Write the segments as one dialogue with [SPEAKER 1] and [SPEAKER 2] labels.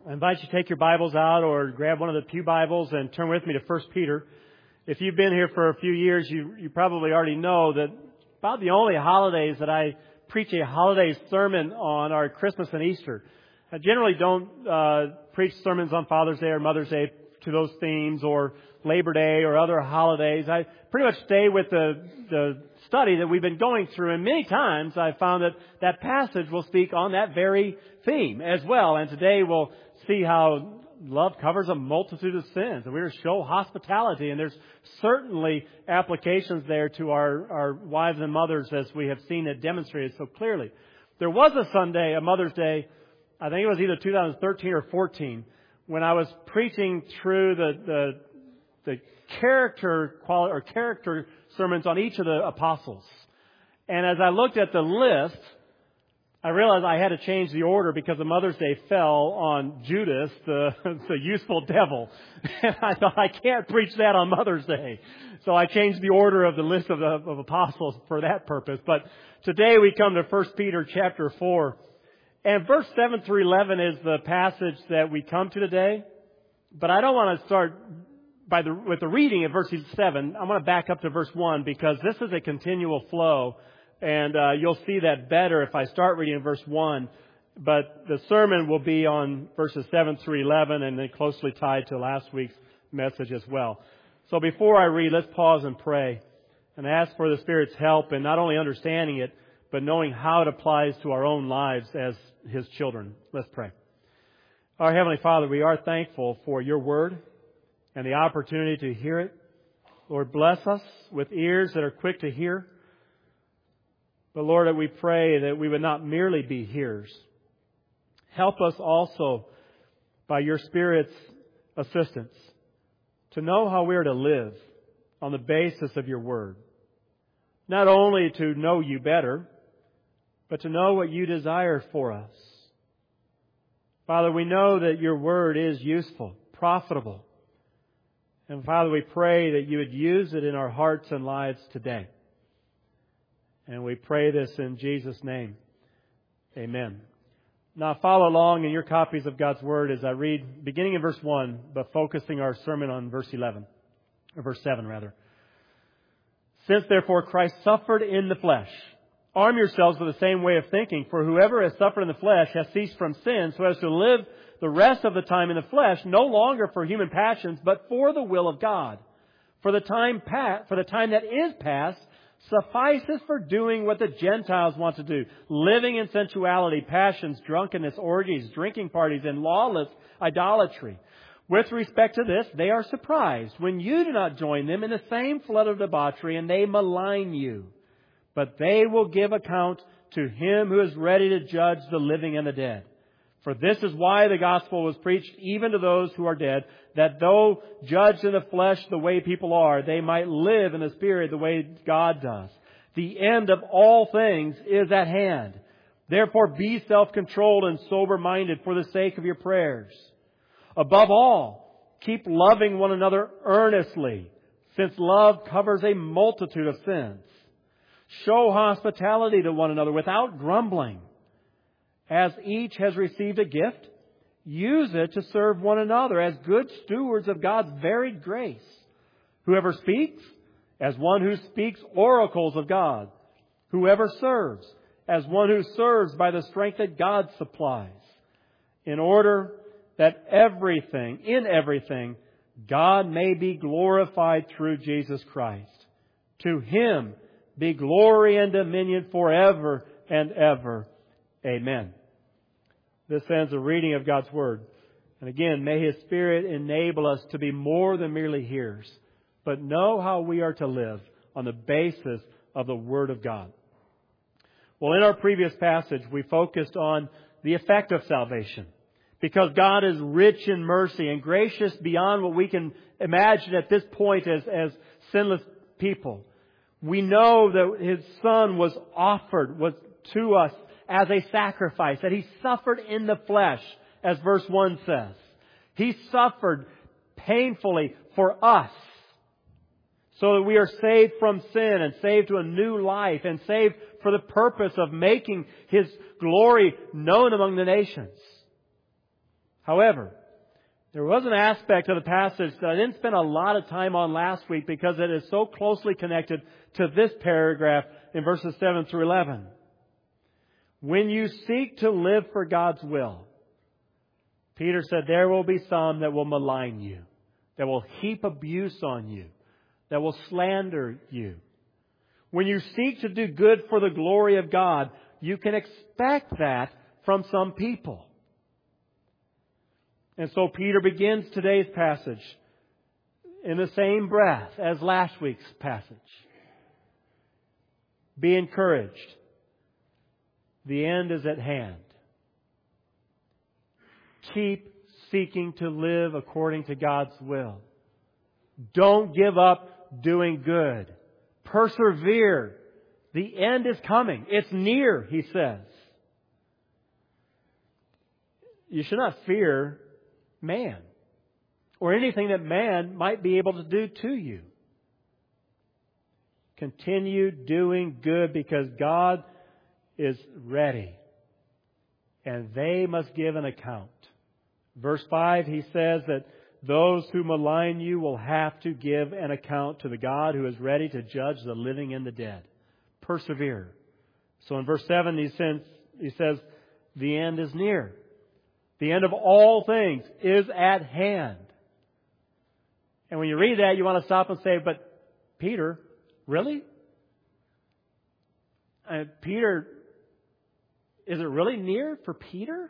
[SPEAKER 1] I invite you to take your Bibles out or grab one of the pew Bibles and turn with me to 1 Peter. If you've been here for a few years, you probably already know that about the only holidays that I preach a holiday sermon on are Christmas and Easter. I generally don't preach sermons on Father's Day or Mother's Day to those themes, or Labor Day or other holidays. I pretty much stay with the study that we've been going through, and many times I've found that passage will speak on that very theme as well. And today we'll see how love covers a multitude of sins, and we're to show hospitality, and there's certainly applications there to our wives and mothers, as we have seen it demonstrated so clearly. There was a Sunday, a Mother's Day, I think it was either 2013 or 14, when I was preaching through the character sermons on each of the apostles. And as I looked at the list, I realized I had to change the order because the Mother's Day fell on Judas, the useful devil. And I thought, I can't preach that on Mother's Day. So I changed the order of the list of apostles for that purpose. But today we come to 1 Peter chapter 4. And verse 7 through 11 is the passage that we come to today. But I don't want to start with the reading of verse 7. I'm going to back up to verse 1 because this is a continual flow. And you'll see that better if I start reading in verse 1. But the sermon will be on verses 7 through 11 and then closely tied to last week's message as well. So before I read, let's pause and pray and ask for the Spirit's help in not only understanding it, but knowing how it applies to our own lives as His children. Let's pray. Our Heavenly Father, we are thankful for Your Word and the opportunity to hear it. Lord, bless us with ears that are quick to hear. But Lord, we pray that we would not merely be hearers. Help us also, by Your Spirit's assistance, to know how we are to live on the basis of Your Word. Not only to know You better, but to know what You desire for us. Father, we know that Your Word is useful, profitable. And Father, we pray that You would use it in our hearts and lives today. And we pray this in Jesus' name. Amen. Now follow along in your copies of God's Word as I read, beginning in verse 1, but focusing our sermon on verse 11, or verse 7 rather. Since therefore Christ suffered in the flesh, arm yourselves with the same way of thinking, for whoever has suffered in the flesh has ceased from sin, so as to live the rest of the time in the flesh, no longer for human passions, but for the will of God. For the time that is past suffices for doing what the Gentiles want to do, living in sensuality, passions, drunkenness, orgies, drinking parties, and lawless idolatry. With respect to this, they are surprised when you do not join them in the same flood of debauchery, and they malign you. But they will give account to Him who is ready to judge the living and the dead. For this is why the gospel was preached even to those who are dead, that though judged in the flesh the way people are, they might live in the Spirit the way God does. The end of all things is at hand. Therefore be self-controlled and sober-minded for the sake of your prayers. Above all, keep loving one another earnestly, since love covers a multitude of sins. Show hospitality to one another without grumbling. As each has received a gift, use it to serve one another as good stewards of God's varied grace. Whoever speaks, as one who speaks oracles of God. Whoever serves, as one who serves by the strength that God supplies. In order that in everything, God may be glorified through Jesus Christ. To Him be glory and dominion forever and ever. Amen. This ends the reading of God's Word. And again, may His Spirit enable us to be more than merely hearers, but know how we are to live on the basis of the Word of God. Well, in our previous passage, we focused on the effect of salvation. Because God is rich in mercy and gracious beyond what we can imagine at this point as sinless people. We know that His Son was offered to us as a sacrifice, that He suffered in the flesh, as verse 1 says. He suffered painfully for us so that we are saved from sin and saved to a new life and saved for the purpose of making His glory known among the nations. However, there was an aspect of the passage that I didn't spend a lot of time on last week because it is so closely connected to this paragraph in verses 7 through 11. When you seek to live for God's will, Peter said, there will be some that will malign you, that will heap abuse on you, that will slander you. When you seek to do good for the glory of God, you can expect that from some people. And so Peter begins today's passage in the same breath as last week's passage. Be encouraged. The end is at hand. Keep seeking to live according to God's will. Don't give up doing good. Persevere. The end is coming. It's near, he says. You should not fear man or anything that man might be able to do to you. Continue doing good because God is ready and they must give an account. Verse 5, he says that those who malign you will have to give an account to the God who is ready to judge the living and the dead. Persevere. So in verse 7 he says, the end is near. The end of all things is at hand. And when you read that, you want to stop and say, but Peter, really? Peter, is it really near for Peter?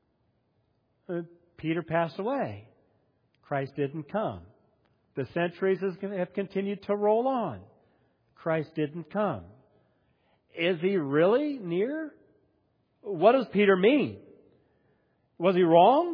[SPEAKER 1] Peter passed away. Christ didn't come. The centuries have continued to roll on. Christ didn't come. Is he really near? What does Peter mean? Was he wrong?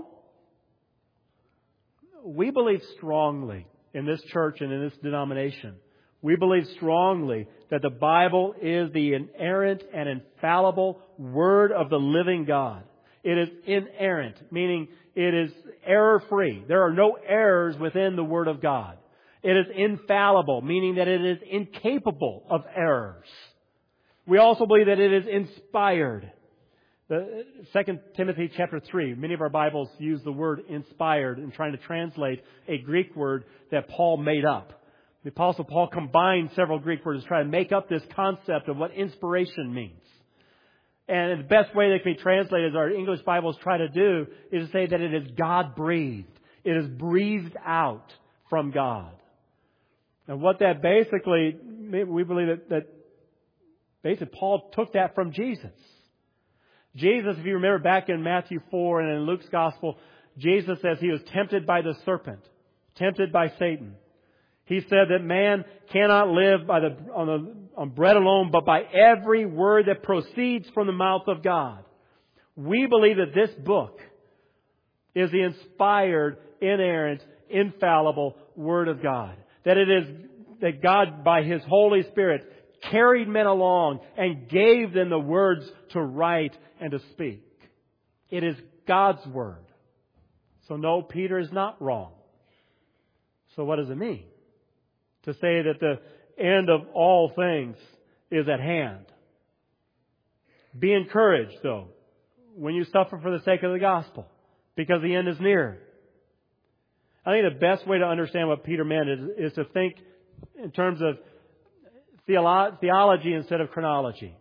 [SPEAKER 1] We believe strongly in this church and in this denomination. We believe strongly that the Bible is the inerrant and infallible Word of the living God. It is inerrant, meaning it is error-free. There are no errors within the Word of God. It is infallible, meaning that it is incapable of errors. We also believe that it is inspired. The 2 Timothy chapter 3, many of our Bibles use the word inspired in trying to translate a Greek word that Paul made up. The Apostle Paul combined several Greek words to try to make up this concept of what inspiration means. And the best way that can be translated, as our English Bibles try to do, is to say that it is God-breathed. It is breathed out from God. And what that basically, we believe that basically Paul took that from Jesus. Jesus, if you remember back in Matthew 4 and in Luke's Gospel, Jesus says he was tempted by the serpent, tempted by Satan. He said that man cannot live on bread alone, but by every word that proceeds from the mouth of God. We believe that this book is the inspired, inerrant, infallible Word of God. That it is that God, by His Holy Spirit, carried men along and gave them the words to write and to speak. It is God's Word. So no, Peter is not wrong. So what does it mean? To say that the end of all things is at hand. Be encouraged, though, when you suffer for the sake of the gospel, because the end is near. I think the best way to understand what Peter meant is to think in terms of theology instead of chronology.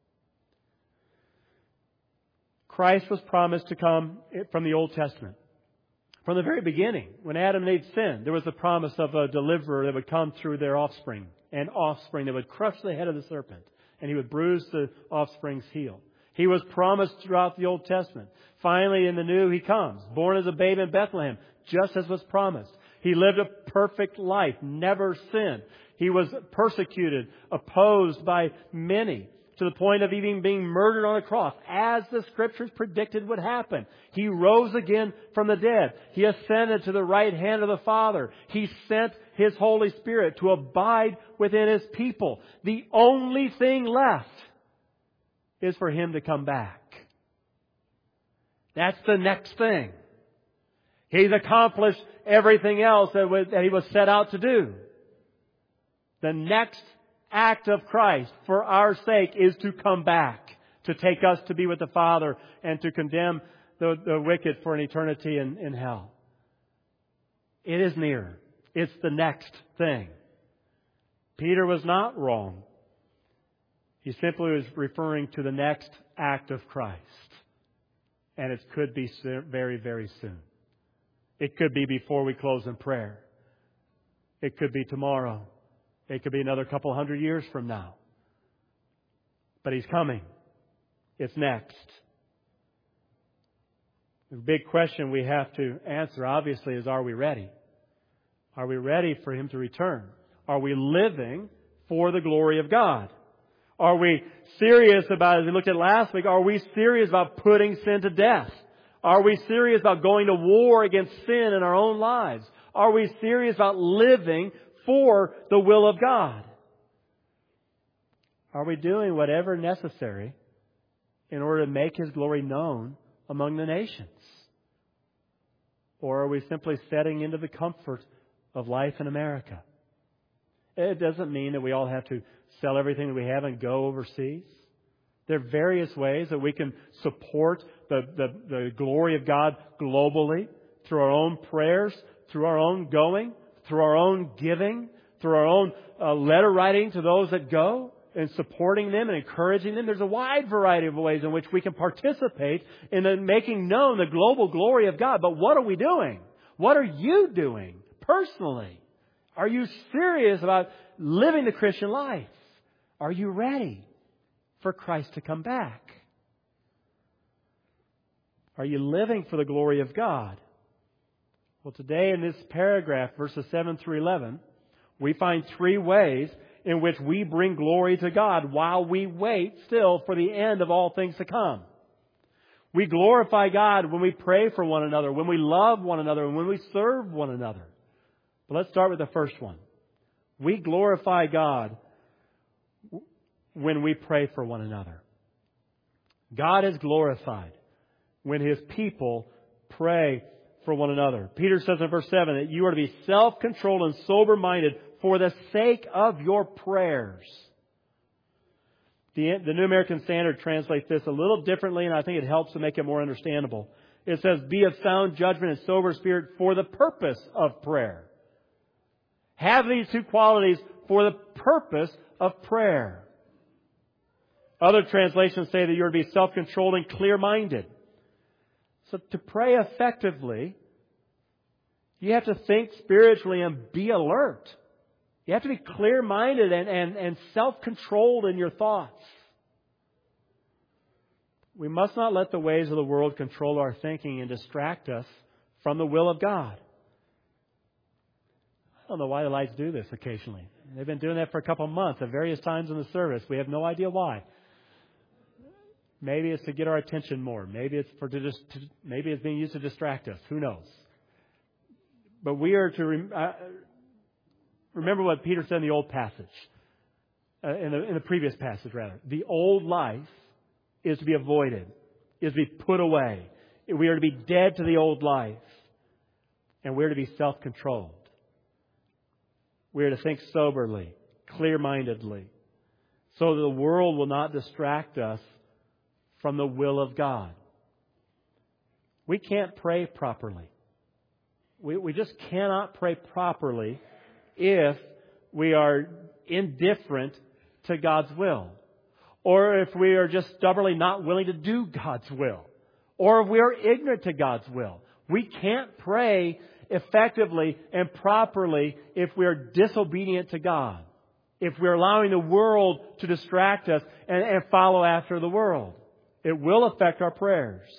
[SPEAKER 1] Christ was promised to come from the Old Testament. From the very beginning, when Adam and Eve sinned, there was the promise of a deliverer that would come through their offspring, an offspring that would crush the head of the serpent, and he would bruise the offspring's heel. He was promised throughout the Old Testament. Finally, in the New, He comes, born as a babe in Bethlehem, just as was promised. He lived a perfect life, never sinned. He was persecuted, opposed by many, to the point of even being murdered on a cross, as the Scriptures predicted would happen. He rose again from the dead. He ascended to the right hand of the Father. He sent His Holy Spirit to abide within His people. The only thing left is for Him to come back. That's the next thing. He's accomplished everything else that He was set out to do. The next act of Christ for our sake is to come back, to take us to be with the Father and to condemn the wicked for an eternity in hell. It is near. It's the next thing. Peter was not wrong. He simply was referring to the next act of Christ. And it could be very, very soon. It could be before we close in prayer. It could be tomorrow. It could be another couple hundred years from now. But He's coming. It's next. The big question we have to answer, obviously, is are we ready? Are we ready for Him to return? Are we living for the glory of God? Are we serious about, as we looked at last week, are we serious about putting sin to death? Are we serious about going to war against sin in our own lives? Are we serious about living for the will of God? Are we doing whatever necessary in order to make His glory known among the nations? Or are we simply setting into the comfort of life in America? It doesn't mean that we all have to sell everything that we have and go overseas. There are various ways that we can support the glory of God globally through our own prayers, through our own going, through our own giving, through our own letter writing to those that go and supporting them and encouraging them. There's a wide variety of ways in which we can participate in making known the global glory of God. But what are we doing? What are you doing personally? Are you serious about living the Christian life? Are you ready for Christ to come back? Are you living for the glory of God? Well, today in this paragraph, verses 7 through 11, we find three ways in which we bring glory to God while we wait still for the end of all things to come. We glorify God when we pray for one another, when we love one another, and when we serve one another. But let's start with the first one. We glorify God when we pray for one another. God is glorified when His people pray for one another. Peter says in verse 7 that you are to be self-controlled and sober-minded for the sake of your prayers. The New American Standard translates this a little differently, and I think it helps to make it more understandable. It says, be of sound judgment and sober spirit for the purpose of prayer. Have these two qualities for the purpose of prayer. Other translations say that you're to be self-controlled and clear-minded. So to pray effectively, you have to think spiritually and be alert. You have to be clear-minded and self-controlled in your thoughts. We must not let the ways of the world control our thinking and distract us from the will of God. I don't know why the lights do this occasionally. They've been doing that for a couple of months at various times in the service. We have no idea why. Maybe it's to get our attention more. Maybe it's maybe it's being used to distract us. Who knows? But we are to remember what Peter said in the old passage, in the previous passage rather. The old life is to be avoided, is to be put away. We are to be dead to the old life, and we are to be self-controlled. We are to think soberly, clear-mindedly, so that the world will not distract us from the will of God. We can't pray properly. We just cannot pray properly if we are indifferent to God's will, or if we are just stubbornly not willing to do God's will, or if we are ignorant to God's will. We can't pray effectively and properly if we are disobedient to God, if we're allowing the world to distract us and follow after the world. It will affect our prayers.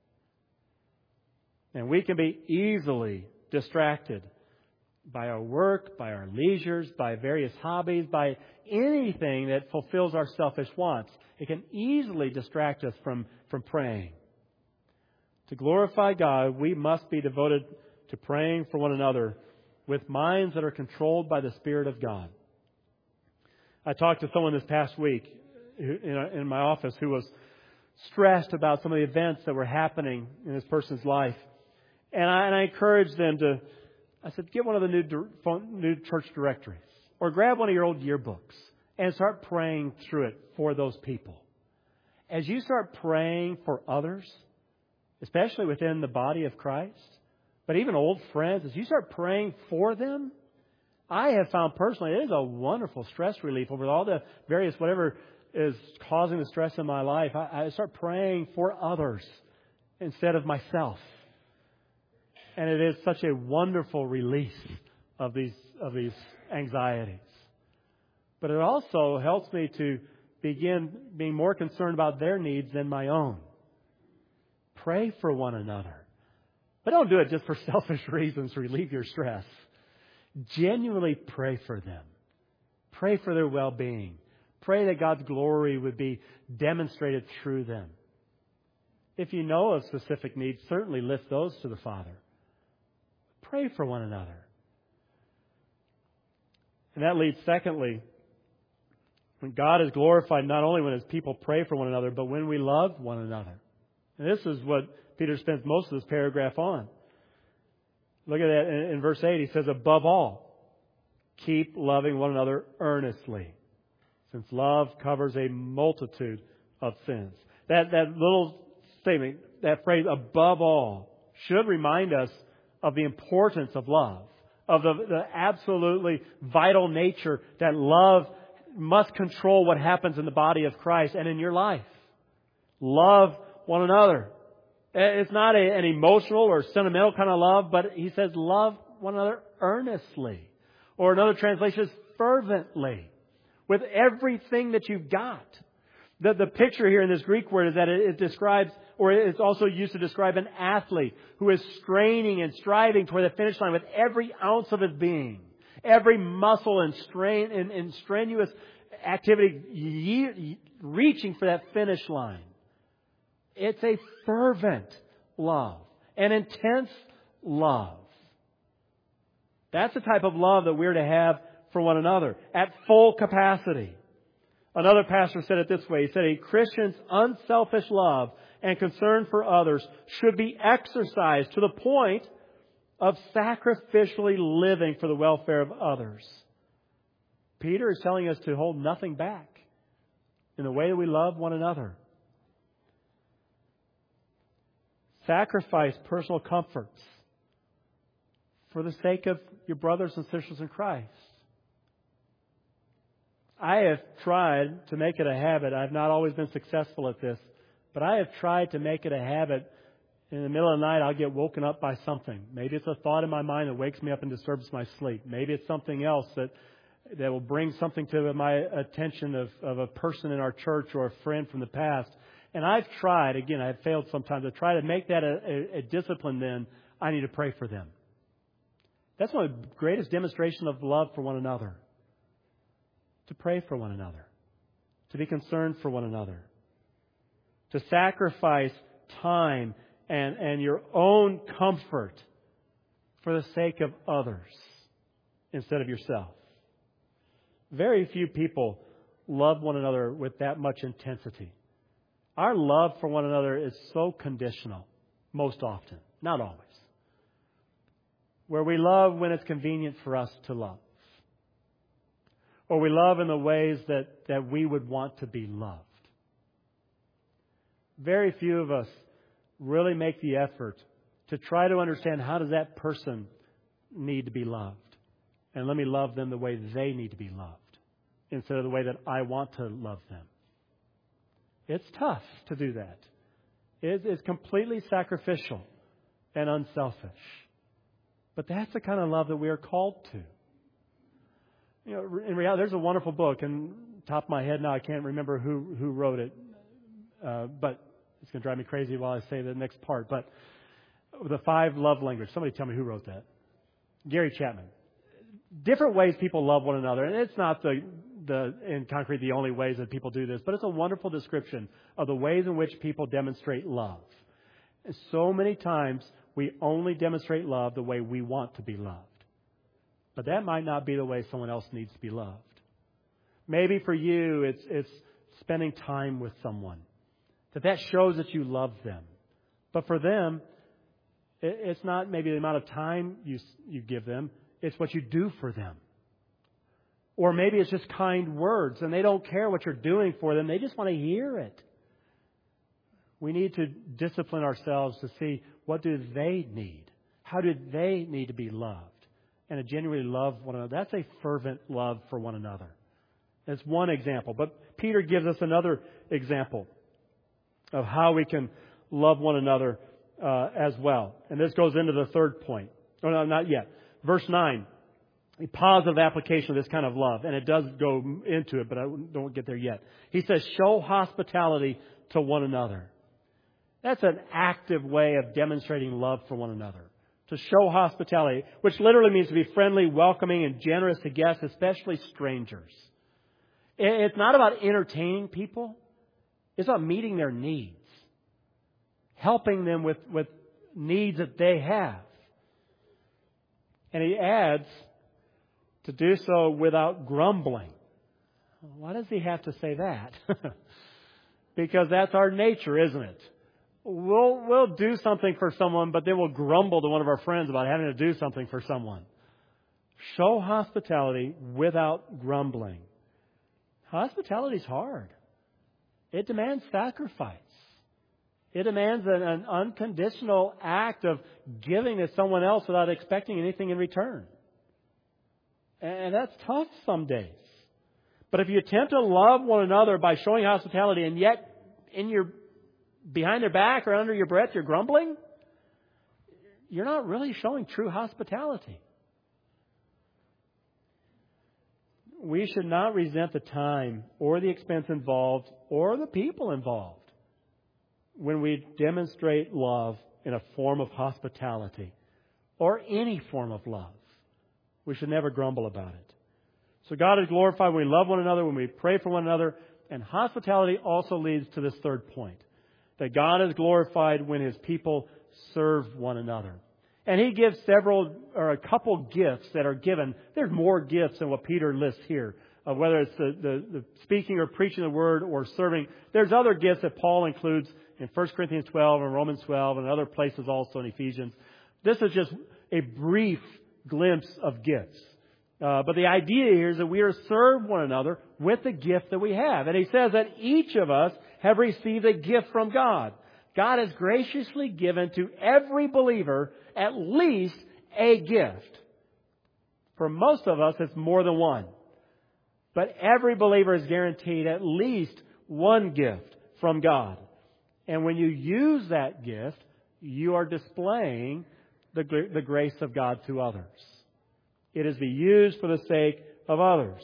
[SPEAKER 1] And we can be easily distracted by our work, by our leisures, by various hobbies, by anything that fulfills our selfish wants. It can easily distract us from praying. To glorify God, we must be devoted to praying for one another with minds that are controlled by the Spirit of God. I talked to someone this past week in my office who was stressed about some of the events that were happening in this person's life. And I encouraged them I said, get one of the new church directories or grab one of your old yearbooks and start praying through it for those people. As you start praying for others, especially within the body of Christ. But even old friends, as you start praying for them, I have found personally it is a wonderful stress relief over all the various whatever is causing the stress in my life. I start praying for others instead of myself. And it is such a wonderful release of these anxieties. But it also helps me to begin being more concerned about their needs than my own. Pray for one another. But don't do it just for selfish reasons to relieve your stress. Genuinely pray for them. Pray for their well-being. Pray that God's glory would be demonstrated through them. If you know of specific needs, certainly lift those to the Father. Pray for one another. And that leads, secondly, when God is glorified not only when His people pray for one another, but when we love one another. And this is what Peter spends most of this paragraph on. Look at that in verse 8. He says, above all, keep loving one another earnestly, since love covers a multitude of sins. That little statement, that phrase, above all, should remind us of the importance of love, of the absolutely vital nature that love must control what happens in the body of Christ and in your life. Love one another. It's not an emotional or sentimental kind of love, but he says love one another earnestly. Or another translation is fervently. With everything that you've got. The picture here in this Greek word is that it describes, or it's also used to describe an athlete who is straining and striving toward the finish line with every ounce of his being. Every muscle and strain and strenuous activity reaching for that finish line. It's a fervent love, an intense love. That's the type of love that we're to have for one another at full capacity. Another pastor said it this way. He said, a Christian's unselfish love and concern for others should be exercised to the point of sacrificially living for the welfare of others. Peter is telling us to hold nothing back in the way that we love one another. Sacrifice personal comforts for the sake of your brothers and sisters in Christ. I have tried to make it a habit. I've not always been successful at this, but I have tried to make it a habit. In the middle of the night, I'll get woken up by something. Maybe it's a thought in my mind that wakes me up and disturbs my sleep. Maybe it's something else that will bring something to my attention of a person in our church or a friend from the past. And I've tried, again, I've failed sometimes, to try to make that a discipline then. I need to pray for them. That's one of the greatest demonstrations of love for one another. To pray for one another. To be concerned for one another. To sacrifice time and your own comfort for the sake of others instead of yourself. Very few people love one another with that much intensity. Our love for one another is so conditional, most often, not always. Where we love when it's convenient for us to love. Or we love in the ways that we would want to be loved. Very few of us really make the effort to try to understand how does that person need to be loved. And let me love them the way they need to be loved instead of the way that I want to love them. It's tough to do that. It's completely sacrificial and unselfish. But that's the kind of love that we are called to. You know, in reality, there's a wonderful book, and top of my head now I can't remember who wrote it, but it's going to drive me crazy while I say the next part. But the 5 love languages. Somebody tell me who wrote that. Gary Chapman. Different ways people love one another, and it's not in concrete the only ways that people do this, but it's a wonderful description of the ways in which people demonstrate love. And so many times we only demonstrate love the way we want to be loved. But that might not be the way someone else needs to be loved. Maybe for you it's spending time with someone. That shows that you love them. But for them, it's not maybe the amount of time you give them. It's what you do for them. Or maybe it's just kind words and they don't care what you're doing for them. They just want to hear it. We need to discipline ourselves to see, what do they need? How do they need to be loved? And to genuinely love one another. That's a fervent love for one another. That's one example. But Peter gives us another example of how we can love one another as well. And this goes into the third point. Oh, no, not yet. Verse 9. A positive application of this kind of love. And it does go into it, but I don't get there yet. He says, show hospitality to one another. That's an active way of demonstrating love for one another. To show hospitality, which literally means to be friendly, welcoming, and generous to guests, especially strangers. It's not about entertaining people. It's about meeting their needs. Helping them with needs that they have. And he adds, to do so without grumbling. Why does he have to say that? Because that's our nature, isn't it? We'll do something for someone, but then we'll grumble to one of our friends about having to do something for someone. Show hospitality without grumbling. Hospitality is hard. It demands sacrifice. It demands an unconditional act of giving to someone else without expecting anything in return. And that's tough some days. But if you attempt to love one another by showing hospitality and yet behind their back or under your breath you're grumbling, you're not really showing true hospitality. We should not resent the time or the expense involved or the people involved when we demonstrate love in a form of hospitality or any form of love. We should never grumble about it. So God is glorified when we love one another, when we pray for one another. And hospitality also leads to this third point. That God is glorified when His people serve one another. And He gives a couple gifts that are given. There's more gifts than what Peter lists here. Whether it's the speaking or preaching the word or serving. There's other gifts that Paul includes in 1 Corinthians 12 and Romans 12 and other places also in Ephesians. This is just a brief glimpse of gifts. But the idea here is that we are to serve one another with the gift that we have. And he says that each of us have received a gift from God. God has graciously given to every believer at least a gift. For most of us, it's more than one. But every believer is guaranteed at least one gift from God. And when you use that gift, you are displaying the grace of God to others. It is to be used for the sake of others.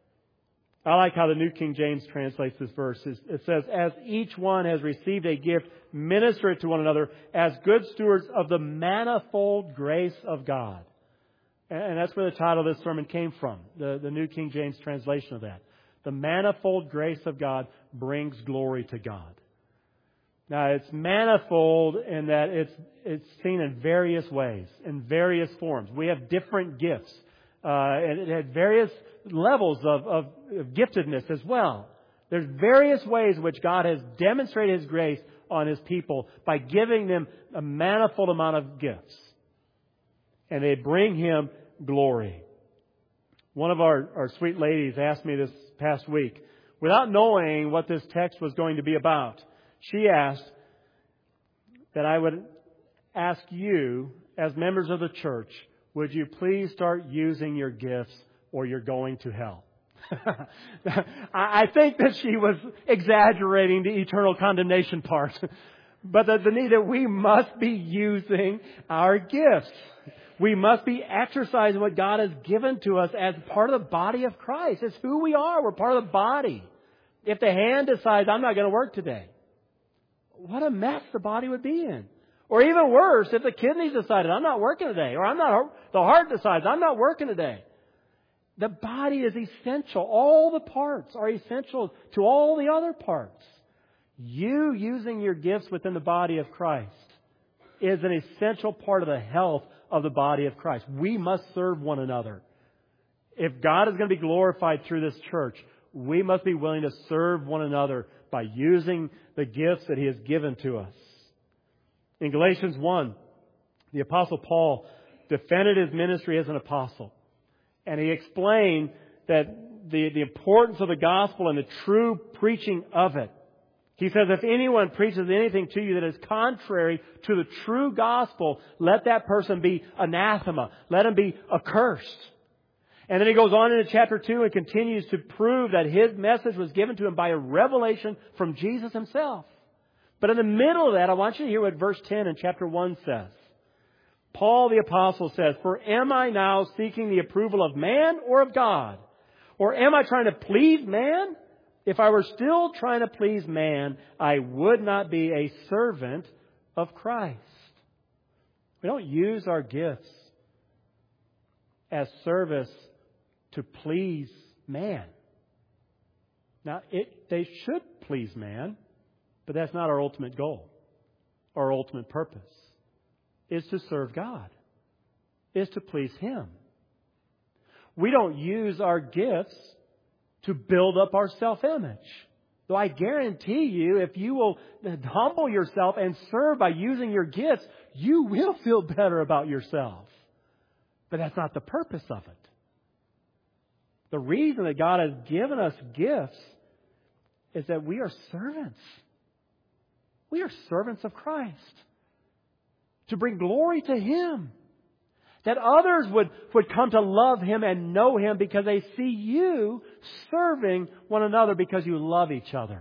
[SPEAKER 1] I like how the New King James translates this verse. It says, as each one has received a gift, minister it to one another as good stewards of the manifold grace of God. And that's where the title of this sermon came from, the New King James translation of that. The manifold grace of God brings glory to God. Now, it's manifold in that it's seen in various ways, in various forms. We have different gifts. And it had various levels of giftedness as well. There's various ways in which God has demonstrated His grace on His people by giving them a manifold amount of gifts. And they bring Him glory. One of our sweet ladies asked me this past week, without knowing what this text was going to be about, she asked that I would ask you, as members of the church, would you please start using your gifts or you're going to hell? I think that she was exaggerating the eternal condemnation part. But the need that we must be using our gifts. We must be exercising what God has given to us as part of the body of Christ. It's who we are. We're part of the body. If the hand decides, I'm not going to work today, what a mess the body would be in. Or even worse, if the kidneys decided, I'm not working today. Or the heart decides, I'm not working today. The body is essential. All the parts are essential to all the other parts. You using your gifts within the body of Christ is an essential part of the health of the body of Christ. We must serve one another. If God is going to be glorified through this church, we must be willing to serve one another by using the gifts that He has given to us. In Galatians 1, the Apostle Paul defended his ministry as an apostle. And he explained that the importance of the gospel and the true preaching of it He says, if anyone preaches anything to you that is contrary to the true gospel, let that person be anathema. Let him be accursed. And then he goes on into chapter 2 and continues to prove that his message was given to him by a revelation from Jesus himself. But in the middle of that, I want you to hear what verse 10 in chapter 1 says. Paul the Apostle says, for am I now seeking the approval of man or of God? Or am I trying to please man? If I were still trying to please man, I would not be a servant of Christ. We don't use our gifts as service to please man. Now, they should please man, but that's not our ultimate goal. Our ultimate purpose is to serve God, is to please Him. We don't use our gifts to build up our self-image. Though I guarantee you, if you will humble yourself and serve by using your gifts, you will feel better about yourself. But that's not the purpose of it. The reason that God has given us gifts is that we are servants. We are servants of Christ. To bring glory to Him. That others would come to love Him and know Him because they see you serving one another because you love each other.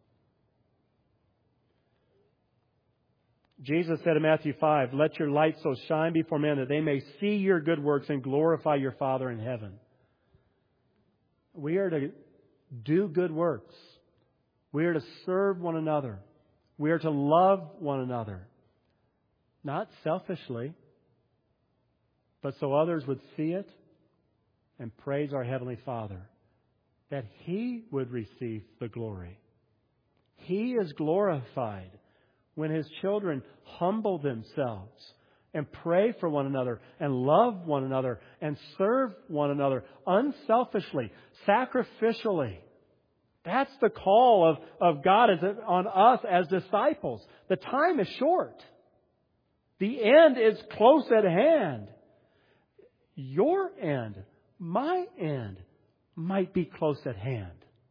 [SPEAKER 1] Jesus said in Matthew 5, let your light so shine before men that they may see your good works and glorify your Father in heaven. We are to do good works. We are to serve one another. We are to love one another. Not selfishly, but so others would see it and praise our Heavenly Father, that He would receive the glory. He is glorified when His children humble themselves and pray for one another and love one another and serve one another unselfishly, sacrificially. That's the call of God on us as disciples. The time is short. The end is close at hand. Your end, my end, might be close at hand.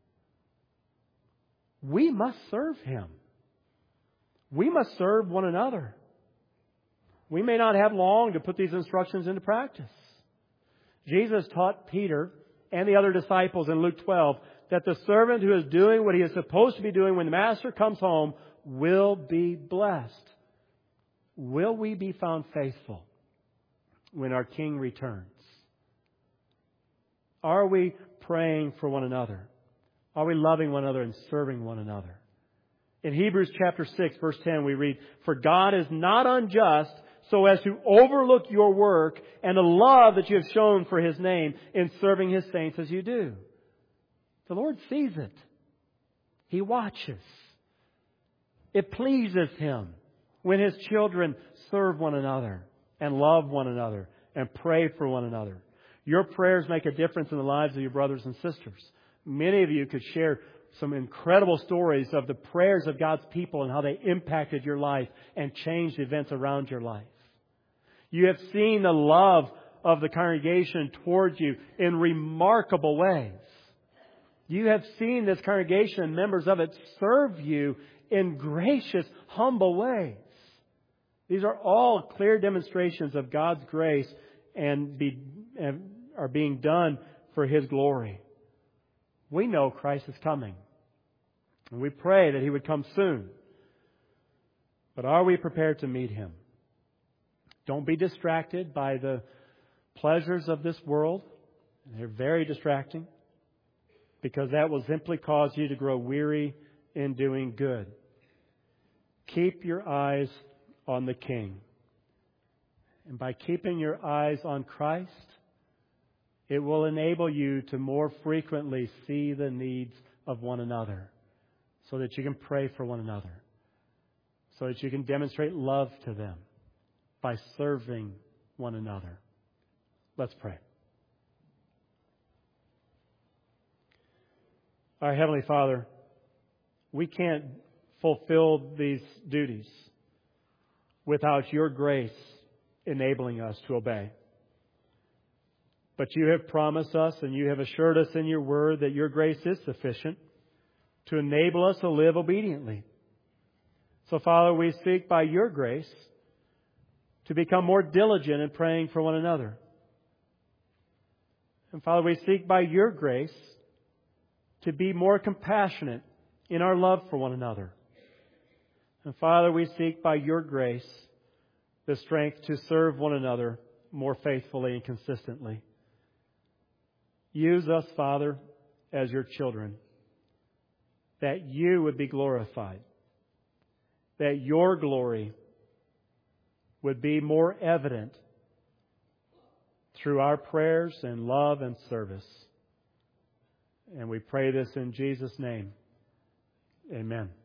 [SPEAKER 1] We must serve Him. We must serve one another. We may not have long to put these instructions into practice. Jesus taught Peter and the other disciples in Luke 12 that the servant who is doing what he is supposed to be doing when the master comes home will be blessed. Will we be found faithful when our King returns? Are we praying for one another? Are we loving one another and serving one another? In Hebrews chapter 6, verse 10, we read, for God is not unjust so as to overlook your work and the love that you have shown for His name in serving His saints as you do. The Lord sees it. He watches. It pleases Him when His children serve one another and love one another and pray for one another. Your prayers make a difference in the lives of your brothers and sisters. Many of you could share some incredible stories of the prayers of God's people and how they impacted your life and changed events around your life. You have seen the love of the congregation towards you in remarkable ways. You have seen this congregation and members of it serve you in gracious, humble ways. These are all clear demonstrations of God's grace and are being done for His glory. We know Christ is coming. And we pray that He would come soon. But are we prepared to meet Him? Don't be distracted by the pleasures of this world. They're very distracting, because that will simply cause you to grow weary in doing good. Keep your eyes on the King. And by keeping your eyes on Christ, it will enable you to more frequently see the needs of one another, so that you can pray for one another, so that you can demonstrate love to them by serving one another. Let's pray. Our Heavenly Father, we can't fulfill these duties without Your grace enabling us to obey. But You have promised us and You have assured us in Your Word that Your grace is sufficient. to enable us to live obediently. So, Father, we seek by Your grace to become more diligent in praying for one another. And, Father, we seek by Your grace to be more compassionate in our love for one another. And, Father, we seek by Your grace the strength to serve one another more faithfully and consistently. Use us, Father, as Your children, that You would be glorified, that Your glory would be more evident through our prayers and love and service. And we pray this in Jesus' name. Amen.